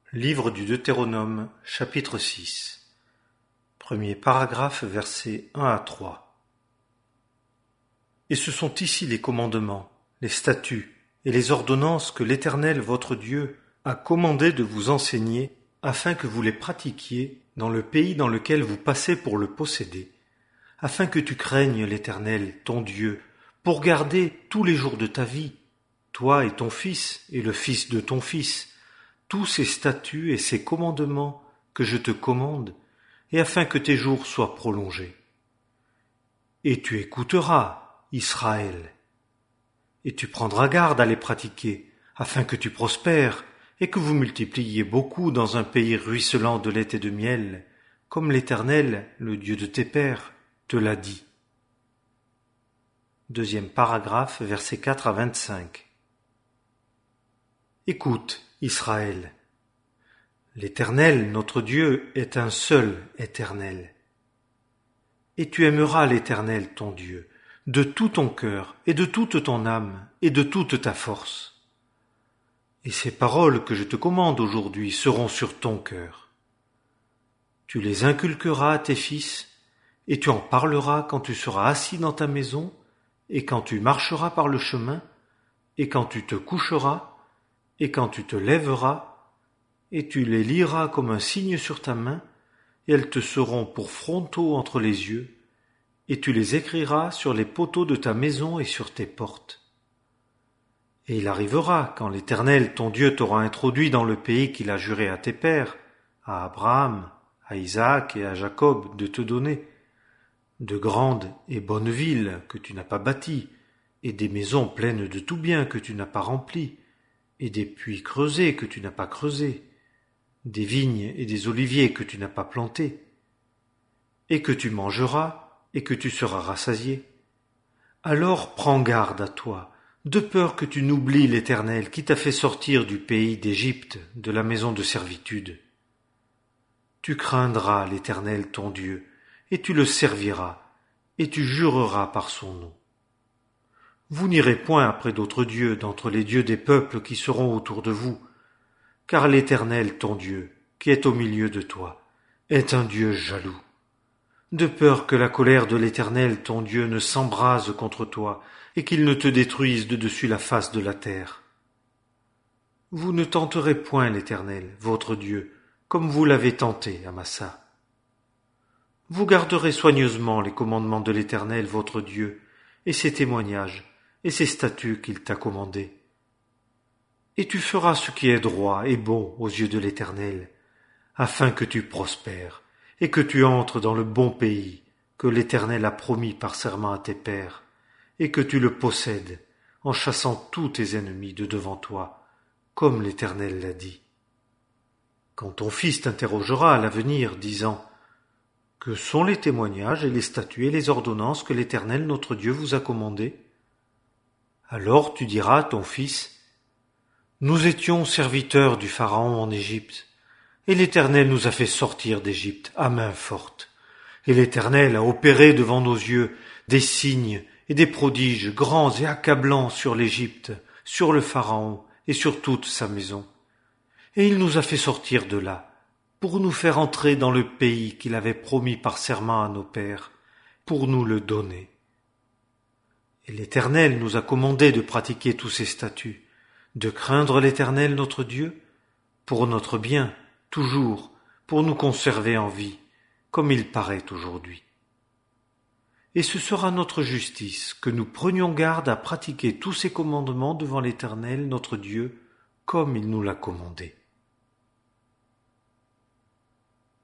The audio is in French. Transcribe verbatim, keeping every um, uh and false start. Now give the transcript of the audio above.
Livre du Deutéronome, chapitre six. Premier paragraphe, versets un à trois. Et ce sont ici les commandements, les statuts et les ordonnances que l'Éternel votre Dieu a commandé de vous enseigner, afin que vous les pratiquiez dans le pays dans lequel vous passez pour le posséder, afin que tu craignes l'Éternel, ton Dieu, pour garder tous les jours de ta vie, toi et ton fils et le fils de ton fils, tous ces statuts et ces commandements que je te commande, et afin que tes jours soient prolongés. Et tu écouteras, Israël, et tu prendras garde à les pratiquer, afin que tu prospères, et que vous multipliiez beaucoup dans un pays ruisselant de lait et de miel, comme l'Éternel, le Dieu de tes pères, te l'a dit. Deuxième paragraphe, versets quatre à vingt-cinq. Écoute, Israël. L'Éternel, notre Dieu, est un seul Éternel. Et tu aimeras l'Éternel, ton Dieu, de tout ton cœur, et de toute ton âme, et de toute ta force. Et ces paroles que je te commande aujourd'hui seront sur ton cœur. Tu les inculqueras à tes fils, et tu en parleras quand tu seras assis dans ta maison, et quand tu marcheras par le chemin, et quand tu te coucheras, et quand tu te lèveras, et tu les liras comme un signe sur ta main, et elles te seront pour frontaux entre les yeux, et tu les écriras sur les poteaux de ta maison et sur tes portes. Et il arrivera, quand l'Éternel ton Dieu t'aura introduit dans le pays qu'il a juré à tes pères, à Abraham, à Isaac et à Jacob de te donner, de grandes et bonnes villes que tu n'as pas bâties, et des maisons pleines de tout bien que tu n'as pas remplies, et des puits creusés que tu n'as pas creusés, des vignes et des oliviers que tu n'as pas plantés, et que tu mangeras, et que tu seras rassasié. Alors prends garde à toi, de peur que tu n'oublies l'Éternel qui t'a fait sortir du pays d'Égypte, de la maison de servitude. Tu craindras l'Éternel ton Dieu, et tu le serviras, et tu jureras par son nom. Vous n'irez point après d'autres dieux d'entre les dieux des peuples qui seront autour de vous, car l'Éternel ton Dieu, qui est au milieu de toi, est un Dieu jaloux, de peur que la colère de l'Éternel ton Dieu ne s'embrase contre toi, et qu'il ne te détruise de dessus la face de la terre. Vous ne tenterez point l'Éternel, votre Dieu, comme vous l'avez tenté à Massa. Vous garderez soigneusement les commandements de l'Éternel votre Dieu, et ses témoignages, et ses statuts qu'il t'a commandés. Et tu feras ce qui est droit et bon aux yeux de l'Éternel, afin que tu prospères, et que tu entres dans le bon pays que l'Éternel a promis par serment à tes pères, et que tu le possèdes, en chassant tous tes ennemis de devant toi, comme l'Éternel l'a dit. Quand ton fils t'interrogera à l'avenir, disant « Que sont les témoignages et les statuts et les ordonnances que l'Éternel notre Dieu vous a commandés ?» Alors tu diras à ton fils « Nous étions serviteurs du Pharaon en Égypte, et l'Éternel nous a fait sortir d'Égypte à main forte, et l'Éternel a opéré devant nos yeux des signes et des prodiges grands et accablants sur l'Égypte, sur le Pharaon et sur toute sa maison. Et il nous a fait sortir de là, pour nous faire entrer dans le pays qu'il avait promis par serment à nos pères, pour nous le donner. Et l'Éternel nous a commandé de pratiquer tous ces statuts, de craindre l'Éternel notre Dieu, pour notre bien, toujours, pour nous conserver en vie, comme il paraît aujourd'hui. Et ce sera notre justice, que nous prenions garde à pratiquer tous ces commandements devant l'Éternel notre Dieu, comme il nous l'a commandé.